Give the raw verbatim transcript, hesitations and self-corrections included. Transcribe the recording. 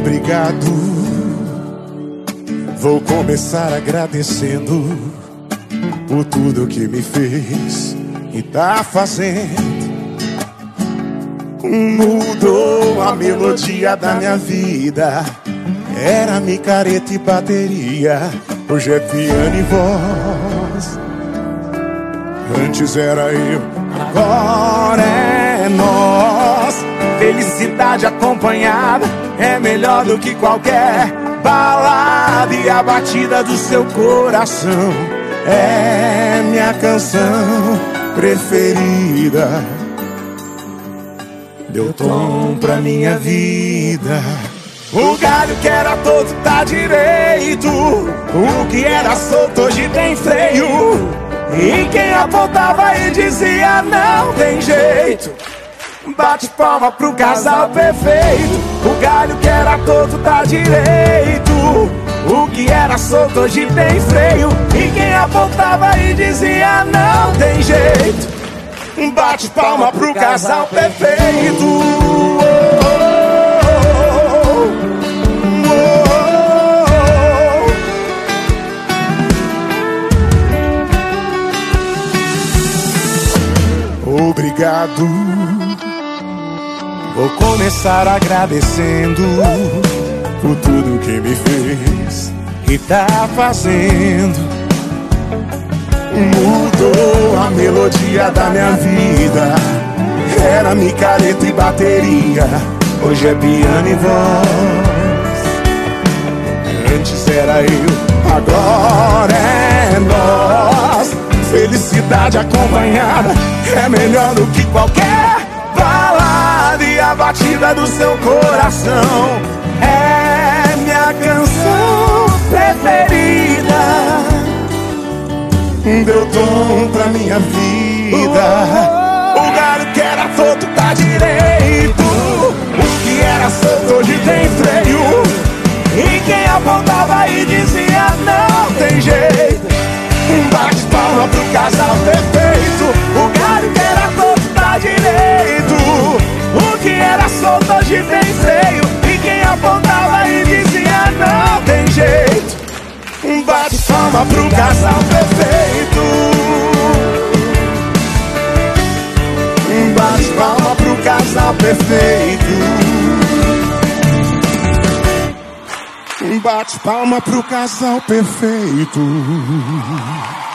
Obrigado. Vou começar agradecendo por tudo que me fez e tá fazendo. Mudou a melodia da minha vida. Era micareta e bateria, hoje é piano e voz. Antes era eu, agora é nós. Felicidade acompanhada é melhor do que qualquer balada. E a batida do seu coração é minha canção preferida. Deu tom pra minha vida. O galho que era todo tá direito. O que era solto hoje tem freio. E quem apontava e dizia não tem jeito, bate palma pro casal perfeito. O galho que era todo tá direito. O que era solto hoje tem freio. E quem apontava e dizia não tem jeito, bate palma pro casal perfeito. Obrigado. Vou começar agradecendo por tudo que me fez e tá fazendo. Mudou a melodia da minha vida. Era micareta e bateria, hoje é piano e voz. Antes era eu, agora é nós. Felicidade acompanhada é melhor do que qualquer balada. E a batida do seu coração é minha canção preferida. Deu tom pra minha vida. O galho que era solto tá direito. O que era solto hoje tem freio. E quem apontava e dizia não tem jeito, bate palma pro casal perfeito. O galho que era solto tá direito. O que era solto hoje tem freio. E quem apontava e dizia não tem jeito, bate palma pro casal perfeito. Bate palma pro casal perfeito. Bate palma pro casal perfeito.